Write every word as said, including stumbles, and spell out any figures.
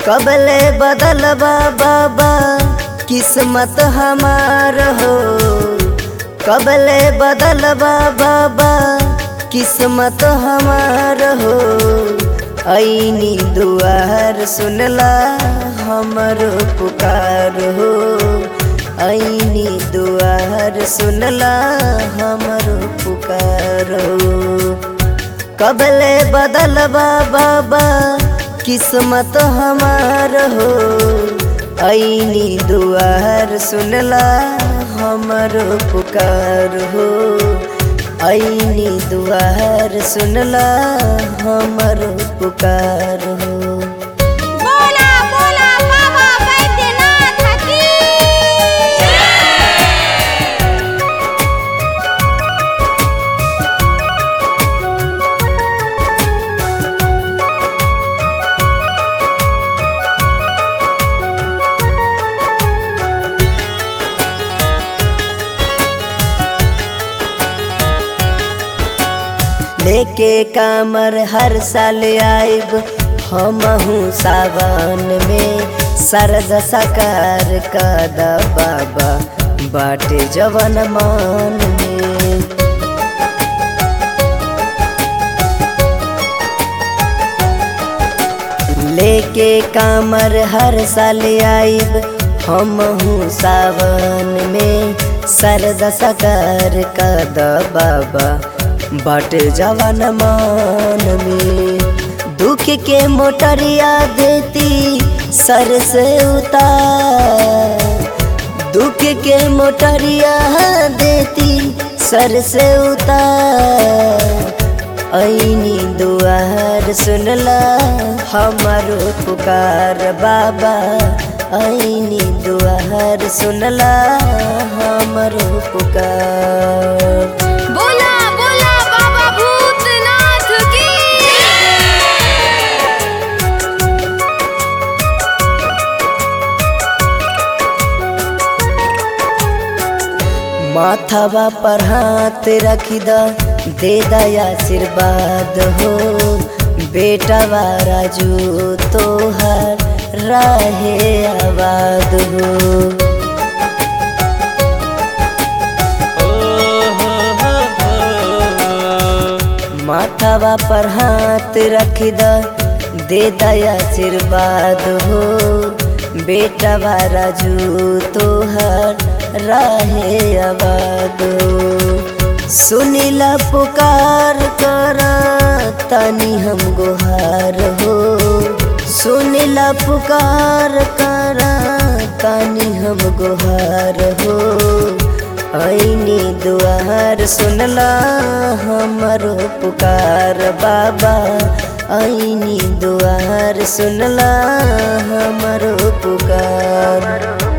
कबले बदलबा बाबा किस्मत हमार हो। कबले बदलबा बाबा किस्मत हमार हो। ऐनी दुआर सुनला हमरो पुकार हो। ऐनी दुआर सुनला हमरो पुकार हो। कबले बदलबा बाबा किस्मत हमार हो। ऐनी दुआर सुनला हमरो पुकार हो। ऐनी दुआर सुनला हमरो पुकार हो। बोला बोला बाबा बैद्यनाथ की लेके कामर हर साल आइब हमहू सावन में। सरद सकार कदा बाबा बाटे जवन मान में। लेके कामर हर साल आइब हमहू सावन में। सरद सकार कदा बाबा बाट जवन मान में। दुख के मोटरिया देती सर से उतार। दुख के मोटरिया देती सर से उतार। ऐनी दुआर सुनला हमारो पुकार बाबा। ऐनी दुआर सुनला हमारो पुकार। बोला बोला बाबा भूतनाथ की माथावा पर हाथ रखी दा दे दया आशीर्वाद हो। बेटावा राजू तोहर रहे आबाद हो। माथावा पर हाथ रख दा दे दया आशीर्वाद हो। बेटावा राजू तोहर रहे आबाद हो। सुनीला पुकार करा तनी हम गुहार हो। सुनीला पुकार करा तनी हम गुहार हो। ऐनी दुआर सुनला हमरो पुकार बाबा। ऐनी दुआर सुनला हमरो पुकार।